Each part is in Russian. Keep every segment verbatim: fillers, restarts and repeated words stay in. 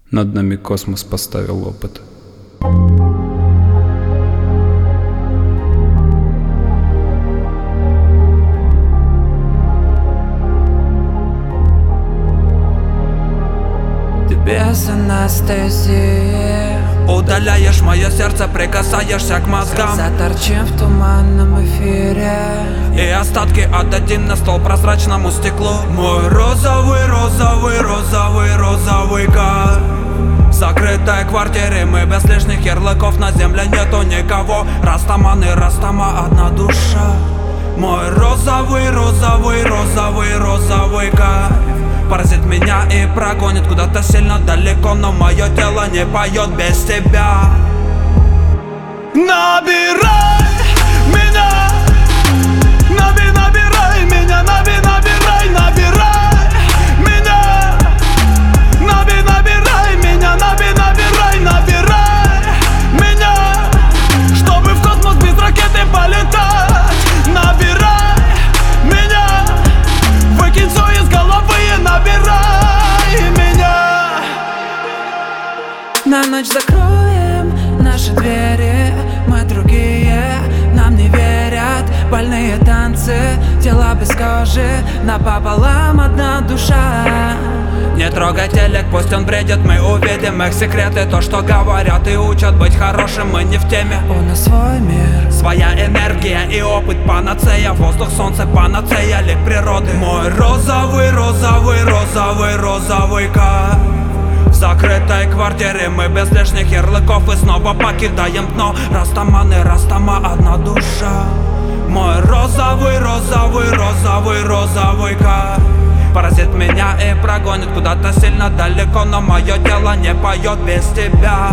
Над нами космос поставил опыт. Ты без анестезии удаляешь мое сердце, прикасаешься к мозгам. Заторчим в туманном эфире И остатки отдадим на стол прозрачному стеклу. Мой розовый, розовый, розовый, розовый кайф. В закрытой квартире мы без лишних ярлыков. На земле нету никого. Растаман и Растама одна душа. Мой розовый, розовый, розовый, розовый кайф поразит меня и прогонит куда-то сильно далеко. Но мое тело не поет без тебя. Набирай меня, наби, набирай меня, наби, набирай, набирай меня, наби, набирай меня, наби, набирай, набирай меня, чтобы в космос без ракеты полетать. Набирай меня, выкинь все из головы и набирай меня. На ночь закроем наши двери, мы другие, нам не верят. Больные танцы, тела без кожи, напополам одна душа. Не трогай телек, пусть он бредит, мы увидим их секреты. То, что говорят и учат быть хорошим, мы не в теме. У нас свой мир, своя энергия и опыт, панацея. Воздух, солнце, панацея, лик природы. Мой розовый, розовый, розовый, розовый кайф. В закрытой квартире мы без лишних ярлыков. И снова покидаем дно. Растаман и Растама одна душа. Мой розовый, розовый, розовый, розовый кайф поразит меня и прогонит куда-то сильно далеко. Но мое тело не поет без тебя.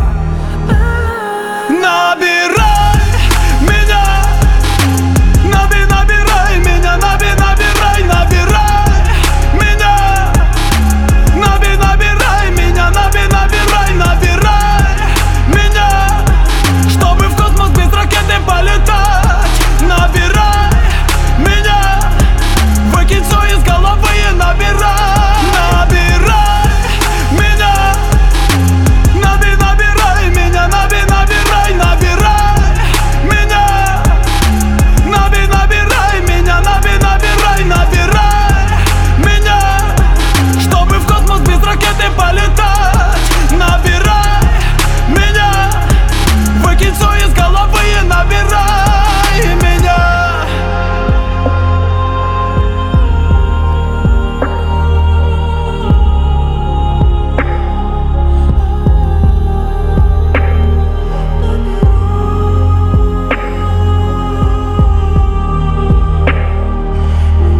Набирай меня, наби, набирай меня, наби, набирай, набирай меня, наби, набирай меня, наби, набирай, набирай меня, чтобы в космос без ракеты полетать. Набирай меня, выкинь все из головы и набирай. Набирай меня, наби, набирай меня, наби, набирай, набирай меня, наби, набирай меня, наби, набирай, набирай меня, чтобы в космос без ракеты полетать. Набирай меня, выкинь все из головы и набирай меня.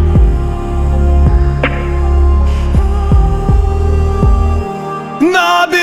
Набирай